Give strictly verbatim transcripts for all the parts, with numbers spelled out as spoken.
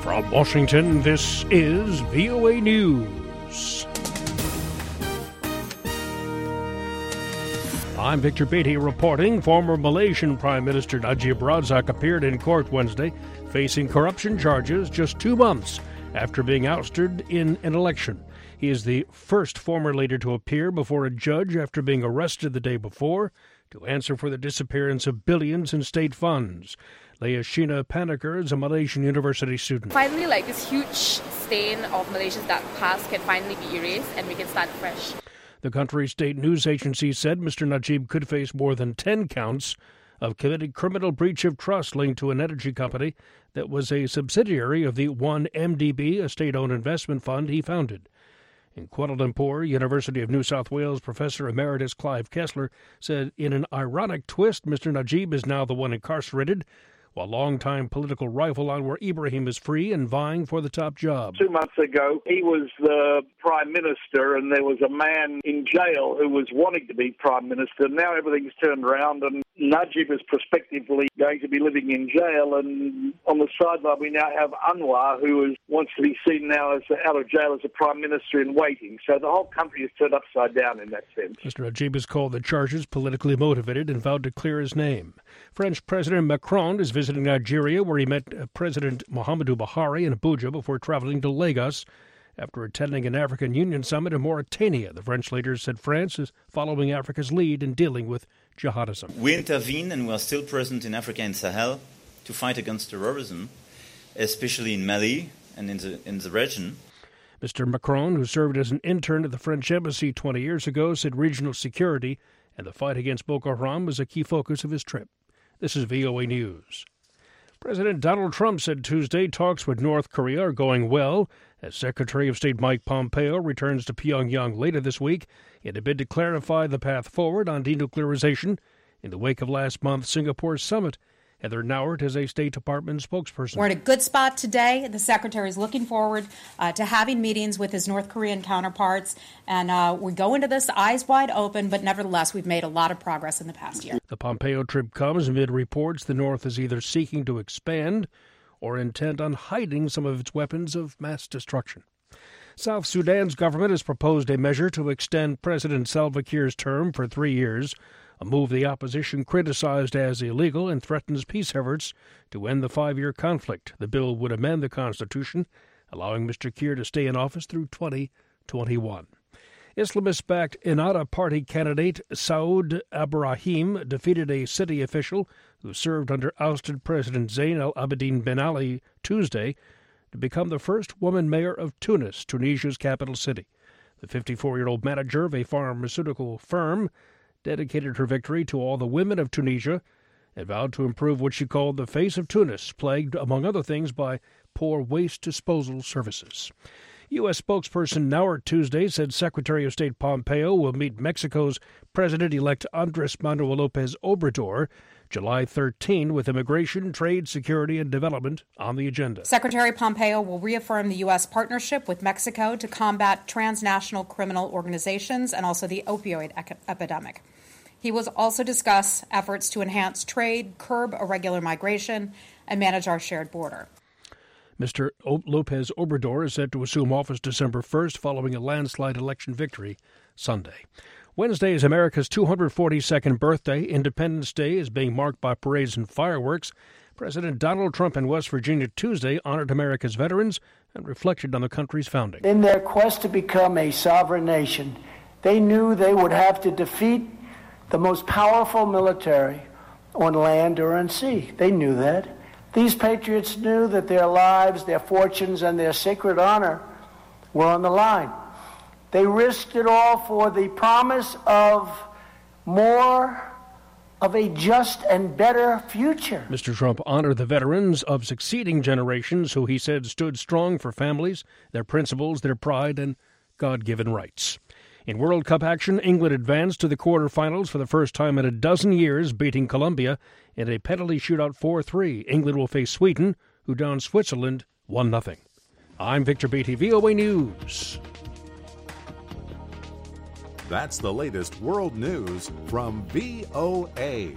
From Washington, this is V O A News. I'm Victor Beatty reporting. Former Malaysian Prime Minister Najib Razak appeared in court Wednesday, facing corruption charges just two months after being ousted in an election. He is the first former leader to appear before a judge after being arrested the day before to answer for the disappearance of billions in state funds. Leah Sheena Paniker is a Malaysian university student. Finally, like this huge stain of Malaysia's dark past can finally be erased and we can start fresh. The country's state news agency said Mister Najib could face more than ten counts of committing criminal breach of trust linked to an energy company that was a subsidiary of the one M D B, a state-owned investment fund he founded. In Kuala Lumpur, University of New South Wales professor emeritus Clive Kessler said in an ironic twist, Mister Najib is now the one incarcerated, while longtime political rival Anwar Ibrahim is free and vying for the top job. Two months ago, he was the prime minister, and there was a man in jail who was wanting to be prime minister. Now everything's turned around, and Najib is prospectively going to be living in jail. And on the sideline, we now have Anwar, who is, wants to be seen now as out of jail as a prime minister in waiting. So the whole country is turned upside down in that sense. Mister Najib has called the charges politically motivated and vowed to clear his name. French President Macron is visiting Nigeria, where he met President Muhammadu Buhari in Abuja before traveling to Lagos after attending an African Union summit in Mauritania. The French leader said France is following Africa's lead in dealing with jihadism. We intervene and we are still present in Africa and Sahel to fight against terrorism, especially in Mali and in the, in the region. Mister Macron, who served as an intern at the French embassy twenty years ago, said regional security and the fight against Boko Haram was a key focus of his trip. This is V O A News. President Donald Trump said Tuesday talks with North Korea are going well as Secretary of State Mike Pompeo returns to Pyongyang later this week in a bid to clarify the path forward on denuclearization in the wake of last month's Singapore summit. Heather Nauert is a State Department spokesperson. We're at a good spot today. The Secretary is looking forward uh, to having meetings with his North Korean counterparts, and uh, we go into this eyes wide open, but nevertheless, we've made a lot of progress in the past year. The Pompeo trip comes amid reports the North is either seeking to expand or intent on hiding some of its weapons of mass destruction. South Sudan's government has proposed a measure to extend President Salva Kiir's term for three years, a move the opposition criticized as illegal and threatens peace efforts to end the five-year conflict. The bill would amend the Constitution, allowing Mister Kiir to stay in office through twenty twenty-one. Islamist-backed Ennahda Party candidate Saud Abrahim defeated a city official who served under ousted President Zayn al-Abidine Ben Ali Tuesday to become the first woman mayor of Tunis, Tunisia's capital city. The fifty-four-year-old manager of a pharmaceutical firm dedicated her victory to all the women of Tunisia and vowed to improve what she called the face of Tunis, plagued, among other things, by poor waste disposal services. U S spokesperson Nauert Tuesday said Secretary of State Pompeo will meet Mexico's President-elect Andres Manuel Lopez Obrador July thirteenth with immigration, trade, security, and development on the agenda. Secretary Pompeo will reaffirm the U S partnership with Mexico to combat transnational criminal organizations and also the opioid ec- epidemic. He will also discuss efforts to enhance trade, curb irregular migration, and manage our shared border. Mister O- Lopez Obrador is set to assume office December first following a landslide election victory Sunday. Wednesday is America's two hundred forty-second birthday. Independence Day is being marked by parades and fireworks. President Donald Trump in West Virginia Tuesday honored America's veterans and reflected on the country's founding. In their quest to become a sovereign nation, they knew they would have to defeat the most powerful military on land or on sea. They knew that. These patriots knew that their lives, their fortunes, and their sacred honor were on the line. They risked it all for the promise of more of a just and better future. Mister Trump honored the veterans of succeeding generations who he said stood strong for families, their principles, their pride, and God-given rights. In World Cup action, England advanced to the quarterfinals for the first time in a dozen years, beating Colombia in a penalty shootout four three. England will face Sweden, who downed Switzerland one nothing. I'm Victor Beatty, V O A News. That's the latest world news from V O A.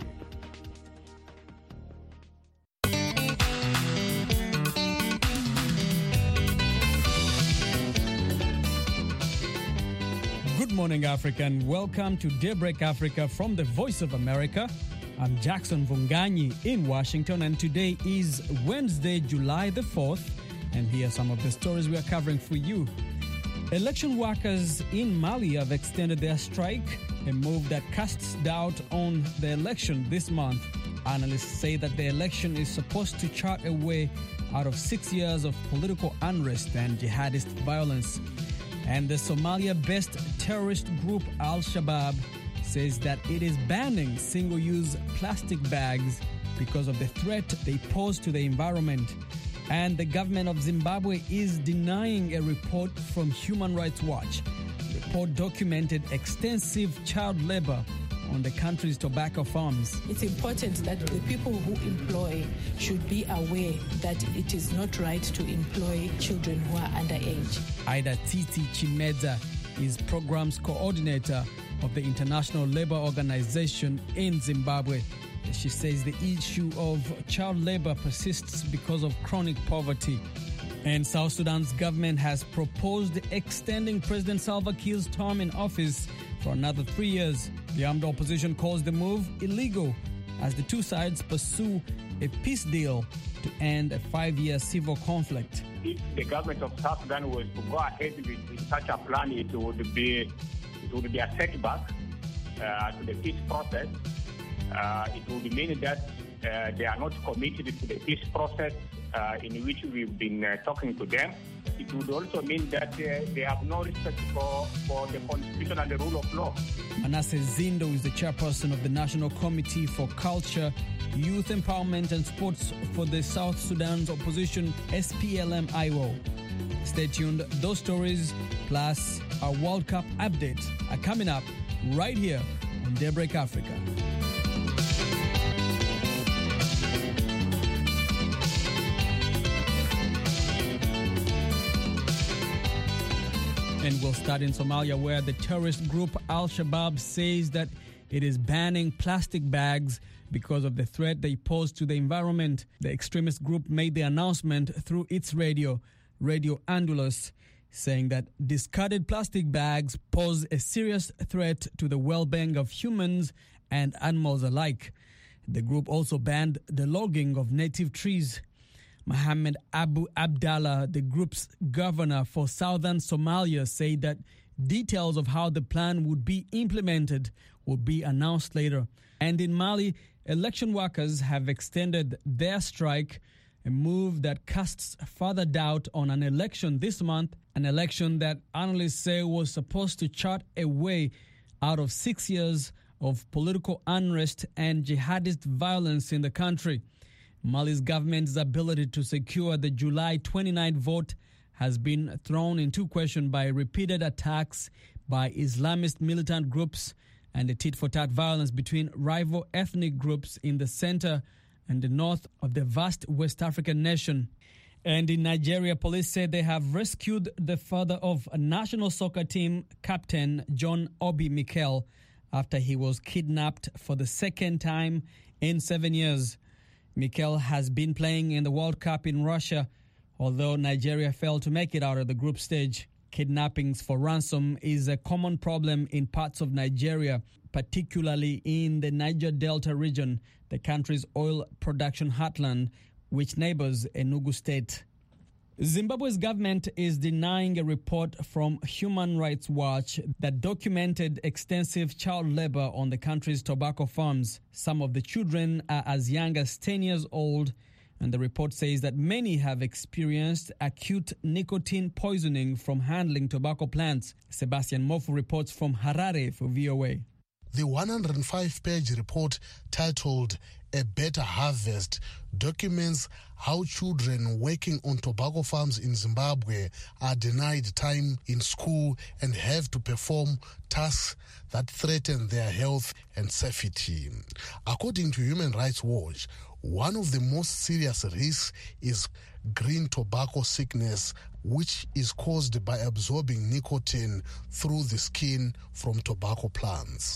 morning, Africa, and welcome to Daybreak Africa from the Voice of America. I'm Jackson Vunganyi in Washington, and today is Wednesday, July the fourth, and here are some of the stories we are covering for you. Election workers in Mali have extended their strike, a move that casts doubt on the election this month. Analysts say that the election is supposed to chart a way out of six years of political unrest and jihadist violence. And the Somalia-based terrorist group Al-Shabaab says that it is banning single-use plastic bags because of the threat they pose to the environment. And the government of Zimbabwe is denying a report from Human Rights Watch. The report documented extensive child labor on the country's tobacco farms. It's important that the people who employ should be aware that it is not right to employ children who are underage. Ida Titi Chimedza is programs coordinator of the International Labour Organization in Zimbabwe. She says the issue of child labor persists because of chronic poverty. And South Sudan's government has proposed extending President Salva Kiir's term in office for another three years. The armed opposition calls the move illegal as the two sides pursue a peace deal to end a five-year civil conflict. If the government of South Sudan was to go ahead with, with such a plan, it would be it would be a setback uh, to the peace process. Uh, it would mean that uh, they are not committed to the peace process uh, in which we've been uh, talking to them. It would also mean that uh, they have no respect for, for the constitution and the rule of law. Manasseh Zindo is the chairperson of the National Committee for Culture, Youth Empowerment and Sports for the South Sudan's opposition S P L M I O. Stay tuned. Those stories plus our World Cup update are coming up right here on Daybreak Africa. And we'll start in Somalia, where the terrorist group Al-Shabaab says that it is banning plastic bags because of the threat they pose to the environment. The extremist group made the announcement through its radio, Radio Andalus, saying that discarded plastic bags pose a serious threat to the well-being of humans and animals alike. The group also banned the logging of native trees. Mohammed Abu Abdallah, the group's governor for southern Somalia, said that details of how the plan would be implemented will be announced later. And in Mali, election workers have extended their strike, a move that casts further doubt on an election this month, an election that analysts say was supposed to chart a way out of six years of political unrest and jihadist violence in the country. Mali's government's ability to secure the July twenty-ninth vote has been thrown into question by repeated attacks by Islamist militant groups and the tit-for-tat violence between rival ethnic groups in the center and the north of the vast West African nation. And in Nigeria, police said they have rescued the father of a national soccer team captain John Obi Mikel after he was kidnapped for the second time in seven years. Mikel has been playing in the World Cup in Russia, although Nigeria failed to make it out of the group stage. Kidnappings for ransom is a common problem in parts of Nigeria, particularly in the Niger Delta region, the country's oil production heartland, which neighbors Enugu State. Zimbabwe's government is denying a report from Human Rights Watch that documented extensive child labor on the country's tobacco farms. Some of the children are as young as ten years old, and the report says that many have experienced acute nicotine poisoning from handling tobacco plants. Sebastian Mofu reports from Harare for V O A. The one hundred five page report titled A Better Harvest documents how children working on tobacco farms in Zimbabwe are denied time in school and have to perform tasks that threaten their health and safety. According to Human Rights Watch, one of the most serious risks is green tobacco sickness, which is caused by absorbing nicotine through the skin from tobacco plants.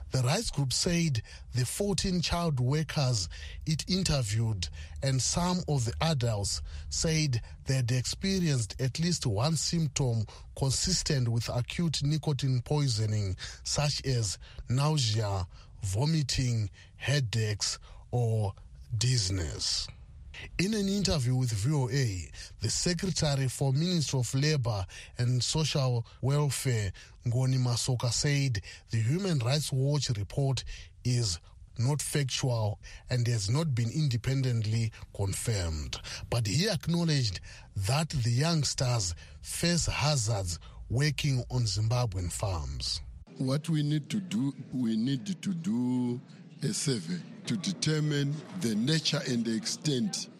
The rights group said the fourteen child workers it interviewed and some of the adults said they had experienced at least one symptom consistent with acute nicotine poisoning, such as nausea, vomiting, headaches, or dizziness. In an interview with V O A, the Secretary for Ministry of Labour and Social Welfare, Ngoni Masoka, said the Human Rights Watch report is not factual and has not been independently confirmed. But he acknowledged that the youngsters face hazards working on Zimbabwean farms. What we need to do, we need to do a survey to determine the nature and the extent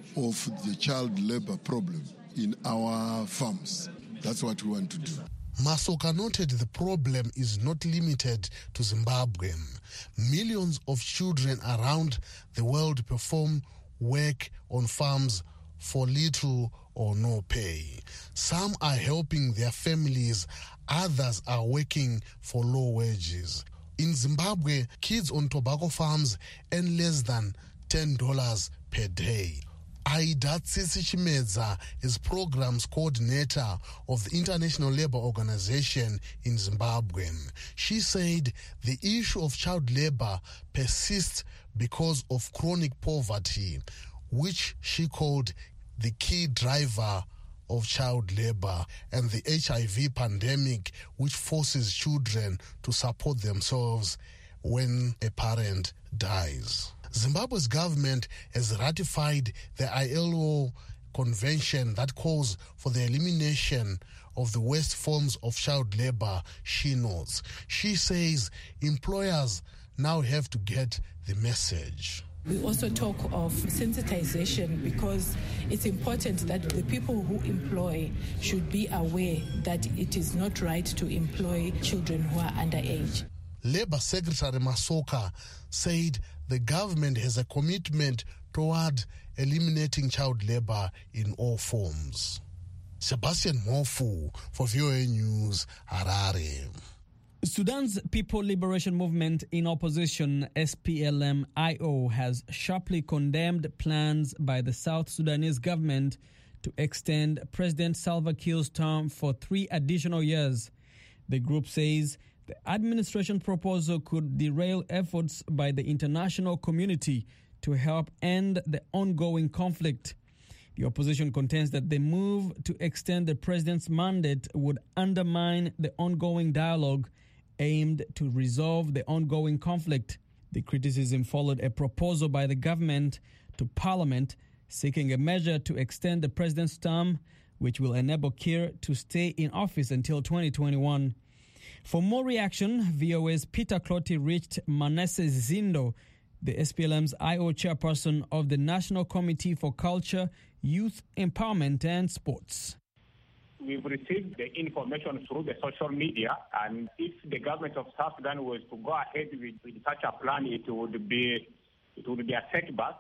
of the child labor problem in our farms. That's what we want to do. Masoka noted the problem is not limited to Zimbabwe. Millions of children around the world perform work on farms for little or no pay. Some are helping their families, others are working for low wages. In Zimbabwe, kids on tobacco farms earn less than ten dollars per day. Aida Tsitsi Chimedza is programs coordinator of the International Labour Organization in Zimbabwe. She said the issue of child labour persists because of chronic poverty, which she called the key driver of child labor, and the H I V pandemic, which forces children to support themselves when a parent dies. Zimbabwe's government has ratified the I L O convention that calls for the elimination of the worst forms of child labor, she notes. She says employers now have to get the message. We also talk of sensitization because it's important that the people who employ should be aware that it is not right to employ children who are underage. Labour Secretary Masoka said the government has a commitment toward eliminating child labour in all forms. Sebastian Mofu for V O A News, Harare. Sudan's People Liberation Movement in opposition, S P L M I O, has sharply condemned plans by the South Sudanese government to extend President Salva Kiir's term for three additional years. The group says the administration proposal could derail efforts by the international community to help end the ongoing conflict. The opposition contends that the move to extend the president's mandate would undermine the ongoing dialogue aimed to resolve the ongoing conflict. The criticism followed a proposal by the government to Parliament seeking a measure to extend the president's term, which will enable Kiir to stay in office until twenty twenty-one. For more reaction, V O A's Peter Clotty reached Manase Zindo, the S P L M's I O chairperson of the National Committee for Culture, Youth Empowerment and Sports. We've received the information through the social media, and if the government of South Sudan was to go ahead with, with such a plan, it would be it would be a setback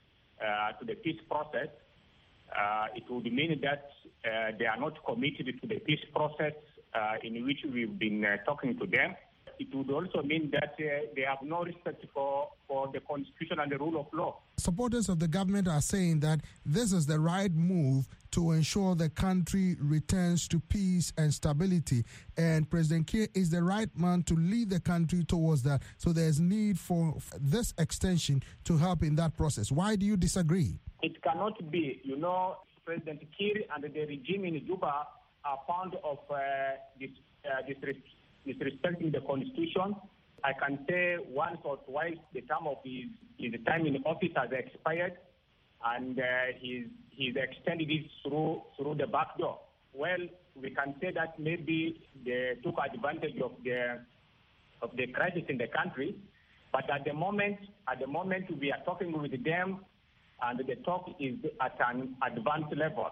uh, to the peace process. Uh, it would mean that uh, they are not committed to the peace process uh, in which we've been uh, talking to them. It would also mean that uh, they have no respect for, for the constitution and the rule of law. Supporters of the government are saying that this is the right move to ensure the country returns to peace and stability. And President Kiir is the right man to lead the country towards that. So there's need for this extension to help in that process. Why do you disagree? It cannot be. You know, President Kiir and the regime in Juba are fond of uh, this, uh, this disrespecting the constitution. I can say once or twice the term of his, his time in office has expired, and uh, he's, he's extended it through through the back door. Well, we can say that maybe they took advantage of the of the crisis in the country, but at the moment, at the moment we are talking with them, and the talk is at an advanced level.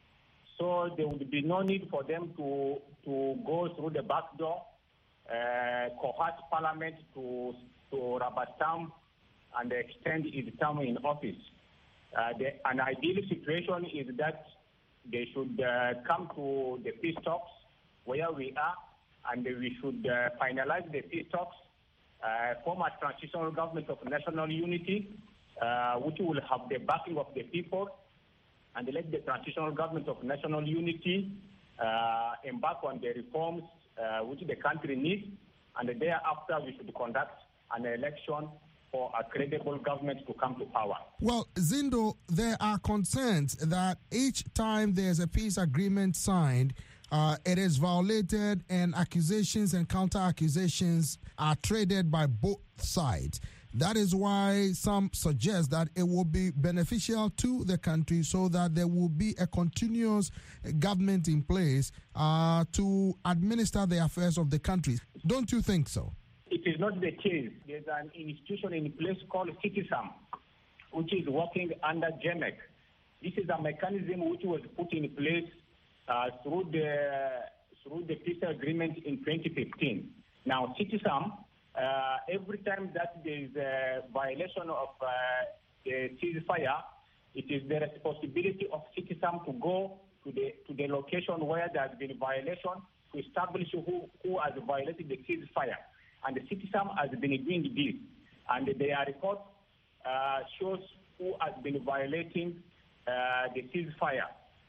So there would be no need for them to to go through the back door. Uh, cohort Parliament to to rubber stamp and extend its term in office. Uh, the, an ideal situation is that they should uh, come to the peace talks where we are, and we should uh, finalize the peace talks uh, form a transitional government of national unity, uh, which will have the backing of the people, and let the transitional government of national unity uh, embark on the reforms uh, which the country needs, and thereafter we should conduct an election for a credible government to come to power. Well, Zindo, there are concerns that each time there's a peace agreement signed, uh, it is violated and accusations and counter-accusations are traded by both sides. That is why some suggest that it will be beneficial to the country so that there will be a continuous government in place uh, to administer the affairs of the country. Don't you think so? It is not the case. There's an institution in place called CITISAM, which is working under G E M E C. This is a mechanism which was put in place uh, through the through the peace agreement in twenty fifteen. Now, CITISAM, uh, every time that there is a violation of uh, the ceasefire, it is the responsibility of CITISAM to go to the to the location where there has been a violation to establish who, who has violated the ceasefire. And the CITISAM has been doing this, and their report uh, shows who has been violating uh, the ceasefire.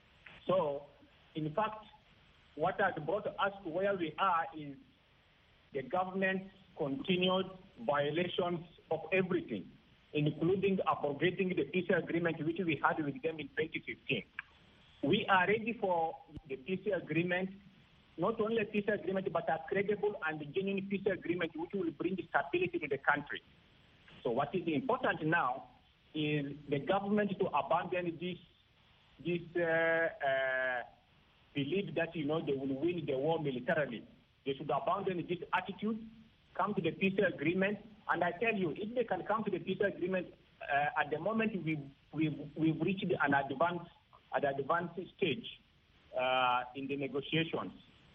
So, in fact, what has brought us to where we are is the government's continued violations of everything, including abrogating the peace agreement which we had with them in twenty fifteen. We are ready for the peace agreement. Not only a peace agreement, but a credible and genuine peace agreement which will bring stability to the country. So what is important now is the government to abandon this this uh, uh, belief that, you know, they will win the war militarily. They should abandon this attitude, come to the peace agreement, and I tell you, if they can come to the peace agreement, uh, at the moment we we've, we've reached an advanced, an advanced stage uh, in the negotiations.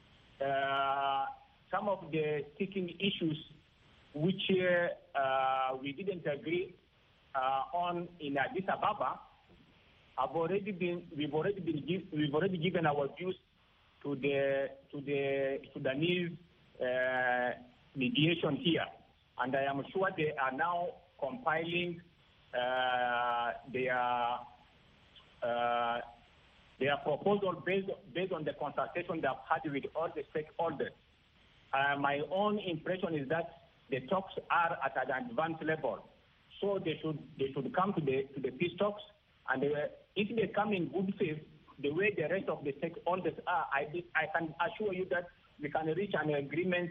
Uh, some of the sticking issues which uh, uh, we didn't agree uh, on in Addis Ababa have already been we've already been give, we've already given our views to the to the Sudanese uh, mediation here, and I am sure they are now compiling uh, their uh, Their proposal based, based on the consultation they've had with all the stakeholders. Uh, my own impression is that the talks are at an advanced level. So they should they should come to the to the peace talks, and they, if they come in good faith, the way the rest of the stakeholders are, I, I can assure you that we can reach an agreement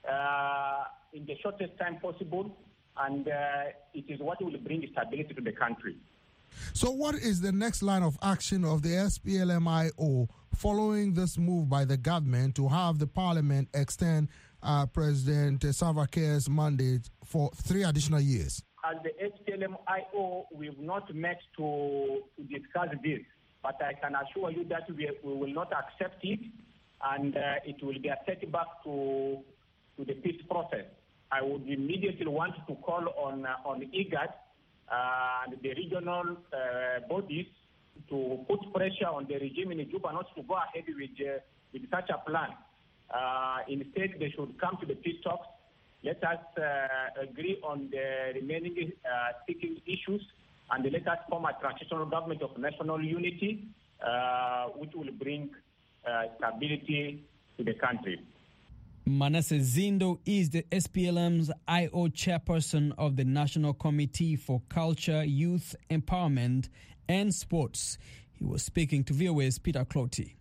uh, in the shortest time possible, and uh, it is what will bring stability to the country. So what is the next line of action of the S P L M I O following this move by the government to have the parliament extend uh, President Salva Kiir's mandate for three additional years? As the S P L M I O, we've not met to, to discuss this, but I can assure you that we, we will not accept it, and uh, it will be a setback to, to the peace process. I would immediately want to call on, uh, on IGAD Uh, and the regional uh, bodies to put pressure on the regime in Juba not to go ahead with, uh, with such a plan. Uh, instead, they should come to the peace talks. Let us uh, agree on the remaining uh, sticking issues, and let us form a transitional government of national unity, uh, which will bring uh, stability to the country. Manasseh Zindo is the S P L M's I O chairperson of the National Committee for Culture, Youth, Empowerment and Sports. He was speaking to V O A's Peter Clotty.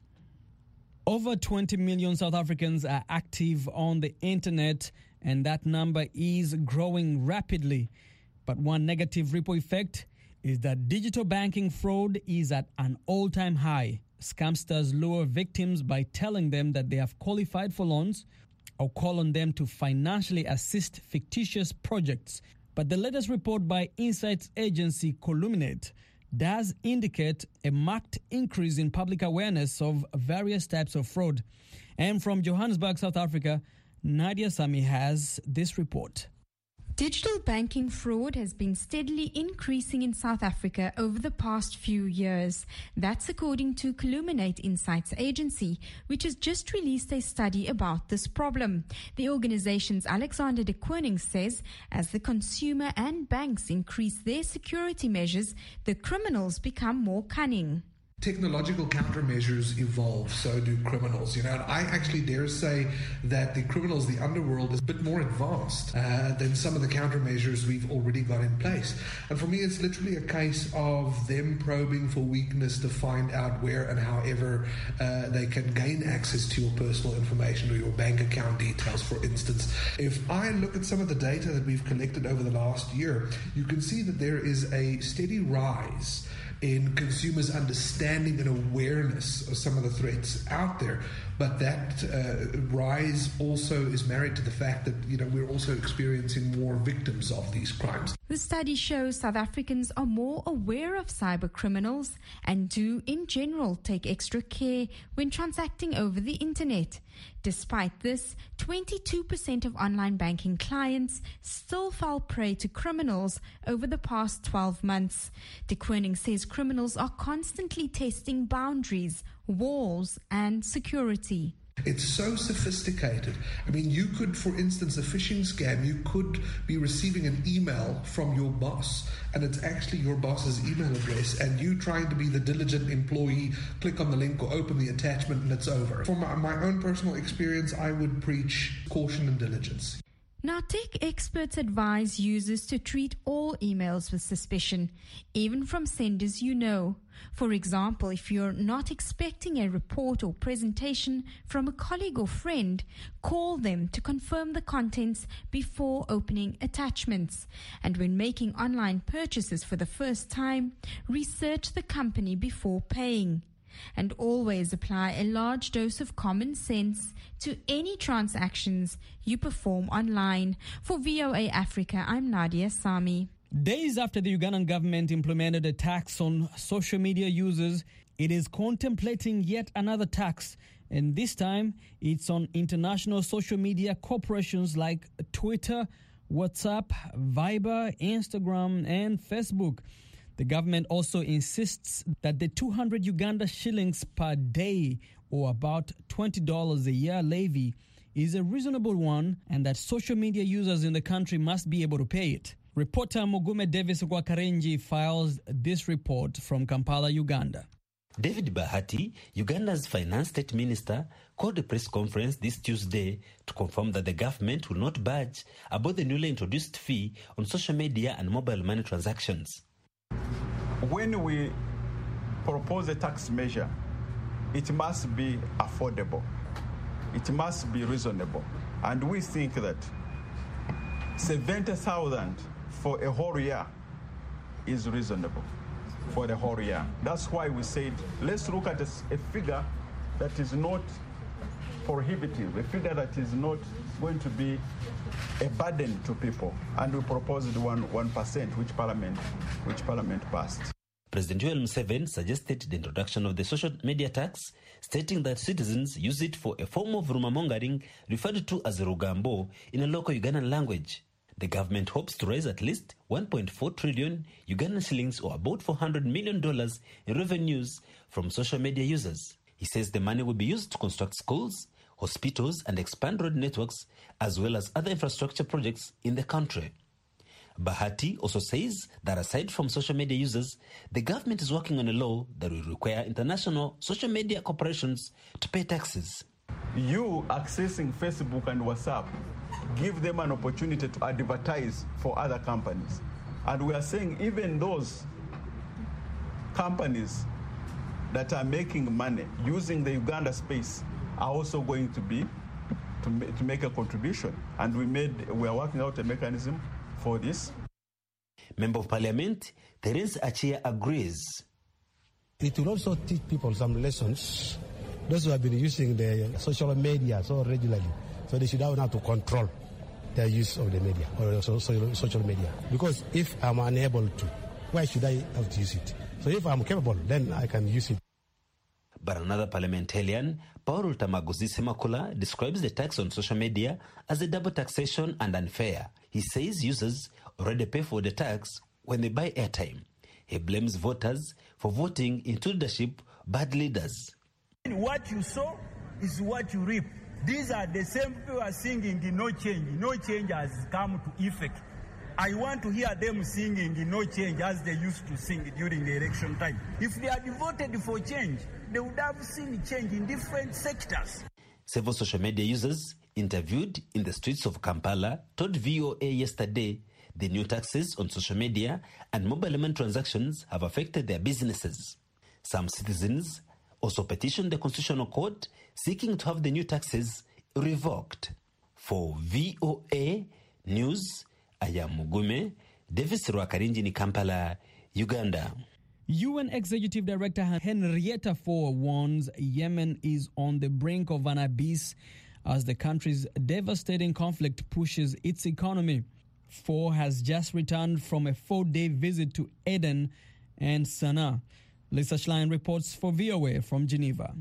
Over twenty million South Africans are active on the internet, and that number is growing rapidly. But one negative ripple effect is that digital banking fraud is at an all-time high. Scamsters lure victims by telling them that they have qualified for loans or call on them to financially assist fictitious projects. But the latest report by insights agency Columinate does indicate a marked increase in public awareness of various types of fraud. And from Johannesburg, South Africa, Nadia Sami has this report. Digital banking fraud has been steadily increasing in South Africa over the past few years. That's according to Columinate Insights Agency, which has just released a study about this problem. The organization's Alexander de Koning says as the consumer and banks increase their security measures, the criminals become more cunning. Technological countermeasures evolve, so do criminals. You know, and I actually dare say that the criminals, the underworld, is a bit more advanced uh, than some of the countermeasures we've already got in place. And for me, it's literally a case of them probing for weakness to find out where and however uh, they can gain access to your personal information or your bank account details, for instance. If I look at some of the data that we've collected over the last year, you can see that there is a steady rise in consumers' understanding and awareness of some of the threats out there. But that uh, rise also is married to the fact that, you know, we're also experiencing more victims of these crimes. The study shows South Africans are more aware of cyber criminals and do, in general, take extra care when transacting over the internet. Despite this, twenty-two percent of online banking clients still fell prey to criminals over the past twelve months. De Koning says criminals are constantly testing boundaries, walls, and security. It's so sophisticated. I mean, you could, for instance, a phishing scam, you could be receiving an email from your boss, and it's actually your boss's email address, and you trying to be the diligent employee, click on the link or open the attachment, and it's over. From my, my own personal experience, I would preach caution and diligence. Now, tech experts advise users to treat all emails with suspicion, even from senders you know. For example, if you're not expecting a report or presentation from a colleague or friend, call them to confirm the contents before opening attachments. And when making online purchases for the first time, research the company before paying. And always apply a large dose of common sense to any transactions you perform online. For V O A Africa, I'm Nadia Sami. Days after the Ugandan government implemented a tax on social media users, it is contemplating yet another tax. And this time, it's on international social media corporations like Twitter, WhatsApp, Viber, Instagram, and Facebook. The government also insists that the two hundred Uganda shillings per day, or about twenty dollars a year levy, is a reasonable one and that social media users in the country must be able to pay it. Reporter Mugume Davis Gwakarenji files this report from Kampala, Uganda. David Bahati, Uganda's finance state minister, called a press conference this Tuesday to confirm that the government will not budge about the newly introduced fee on social media and mobile money transactions. When we propose a tax measure, it must be affordable. It must be reasonable. And we think that seventy thousand for a whole year is reasonable for the whole year. That's why we said, let's look at a, a figure that is not prohibitive, a figure that is not going to be a burden to people. And we proposed one one percent, which Parliament, which Parliament passed. President Yoweri Museveni suggested the introduction of the social media tax, stating that citizens use it for a form of rumor-mongering referred to as rugambo in a local Ugandan language. The government hopes to raise at least one point four trillion Ugandan shillings, or about four hundred million dollars in revenues from social media users. He says the money will be used to construct schools, hospitals, and expand road networks, as well as other infrastructure projects in the country. Bahati also says that aside from social media users, the government is working on a law that will require international social media corporations to pay taxes. You accessing Facebook and WhatsApp, give them an opportunity to advertise for other companies. And we are saying even those companies that are making money using the Uganda space are also going to be to, ma- to make a contribution. And we made we are working out a mechanism for this. Member of Parliament Terence Achia agrees. It will also teach people some lessons. Those who have been using the social media so regularly, so they should have how to control their use of the media or social media. Because if I'm unable to, why should I have to use it? So if I'm capable, then I can use it. But another parliamentarian, Paul Tamaguzi Semakula, describes the tax on social media as a double taxation and unfair. He says users already pay for the tax when they buy airtime. He blames voters for voting into leadership bad leaders. What you sow is what you reap. These are the same people who are singing no change. No change has come to effect. I want to hear them singing no change as they used to sing during the election time. If they had voted for change, they would have seen change in different sectors. Several social media users interviewed in the streets of Kampala told V O A yesterday the new taxes on social media and mobile payment transactions have affected their businesses. Some citizens also petitioned the Constitutional Court seeking to have the new taxes revoked. For V O A News, I am Mugume, Davis Rwakarinji in Kampala, Uganda. U N Executive Director Henrietta Fore warns Yemen is on the brink of an abyss as the country's devastating conflict pushes its economy. Fore has just returned from a four-day visit to Aden and Sana'a. Lisa Schlein reports for V O A from Geneva.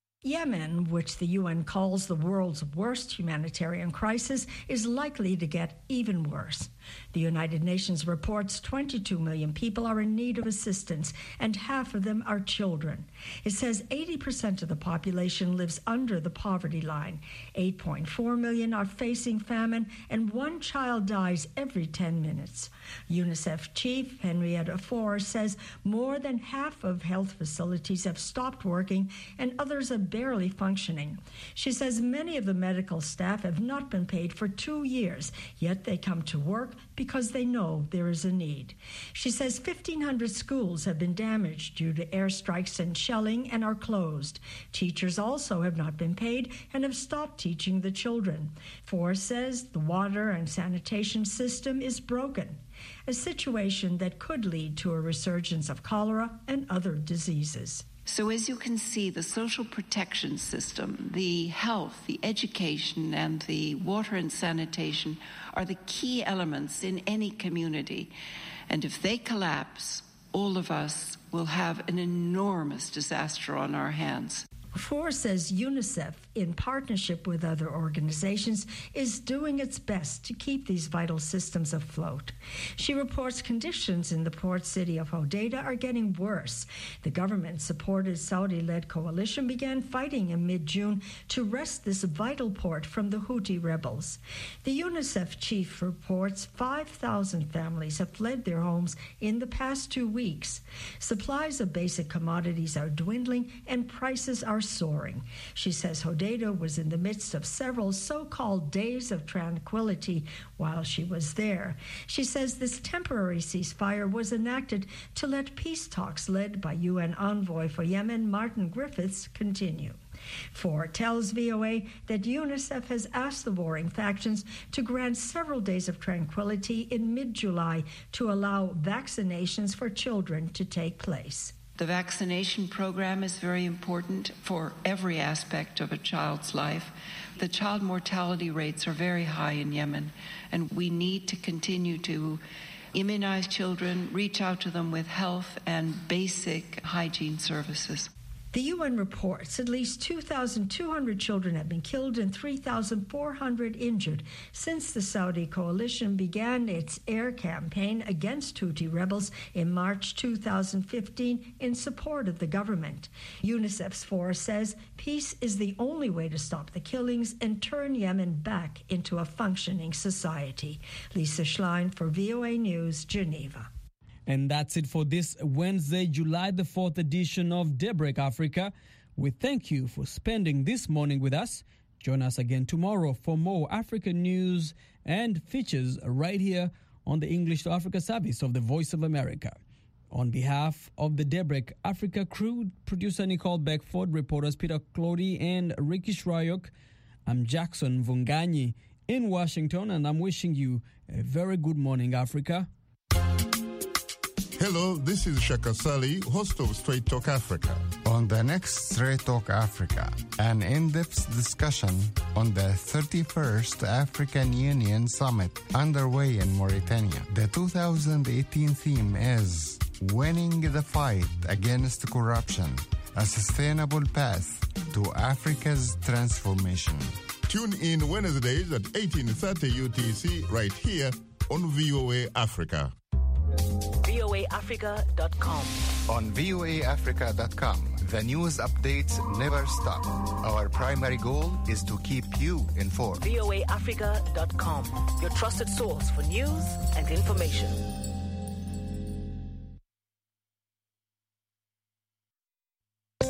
Yemen, which the U N calls the world's worst humanitarian crisis, is likely to get even worse. The United Nations reports twenty-two million people are in need of assistance, and half of them are children. It says eighty percent of the population lives under the poverty line. eight point four million are facing famine, and one child dies every ten minutes. UNICEF chief Henrietta Fore says more than half of health facilities have stopped working, and others are barely functioning. She says many of the medical staff have not been paid for two years, yet they come to work because they know there is a need. She says fifteen hundred schools have been damaged due to airstrikes and shelling and are closed. Teachers also have not been paid and have stopped teaching the children. Fore says the water and sanitation system is broken, a situation that could lead to a resurgence of cholera and other diseases. So as you can see, the social protection system, the health, the education, and the water and sanitation are the key elements in any community. And if they collapse, all of us will have an enormous disaster on our hands. Fore says UNICEF, in partnership with other organizations, is doing its best to keep these vital systems afloat. She reports conditions in the port city of Hodeidah are getting worse. The government-supported Saudi-led coalition began fighting in mid-June to wrest this vital port from the Houthi rebels. The UNICEF chief reports five thousand families have fled their homes in the past two weeks. Supplies of basic commodities are dwindling and prices are soaring. She says Hodeidah was in the midst of several so-called days of tranquility while she was there. She says this temporary ceasefire was enacted to let peace talks led by U N envoy for Yemen, Martin Griffiths, continue. Fore tells V O A that UNICEF has asked the warring factions to grant several days of tranquility in mid-July to allow vaccinations for children to take place. The vaccination program is very important for every aspect of a child's life. The child mortality rates are very high in Yemen, and we need to continue to immunize children, reach out to them with health and basic hygiene services. The U N reports at least two thousand two hundred children have been killed and three thousand four hundred injured since the Saudi coalition began its air campaign against Houthi rebels in March two thousand fifteen in support of the government. UNICEF's Fore says peace is the only way to stop the killings and turn Yemen back into a functioning society. Lisa Schlein for V O A News, Geneva. And that's it for this Wednesday, July the fourth edition of Daybreak Africa. We thank you for spending this morning with us. Join us again tomorrow for more African news and features right here on the English to Africa service of the Voice of America. On behalf of the Daybreak Africa crew, producer Nicole Beckford, reporters Peter Clody and Ricky Shrayok, I'm Jackson Vunganyi in Washington, and I'm wishing you a very good morning, Africa. Hello, this is Shaka Sali, host of Straight Talk Africa. On the next Straight Talk Africa, an in-depth discussion on the thirty-first African Union Summit underway in Mauritania. The two thousand eighteen theme is Winning the Fight Against Corruption, a Sustainable Path to Africa's Transformation. Tune in Wednesdays at eighteen thirty U T C right here on V O A Africa. V O A Africa dot com. On V O A Africa dot com, the news updates never stop. Our primary goal is to keep you informed. V O A Africa dot com, your trusted source for news and information.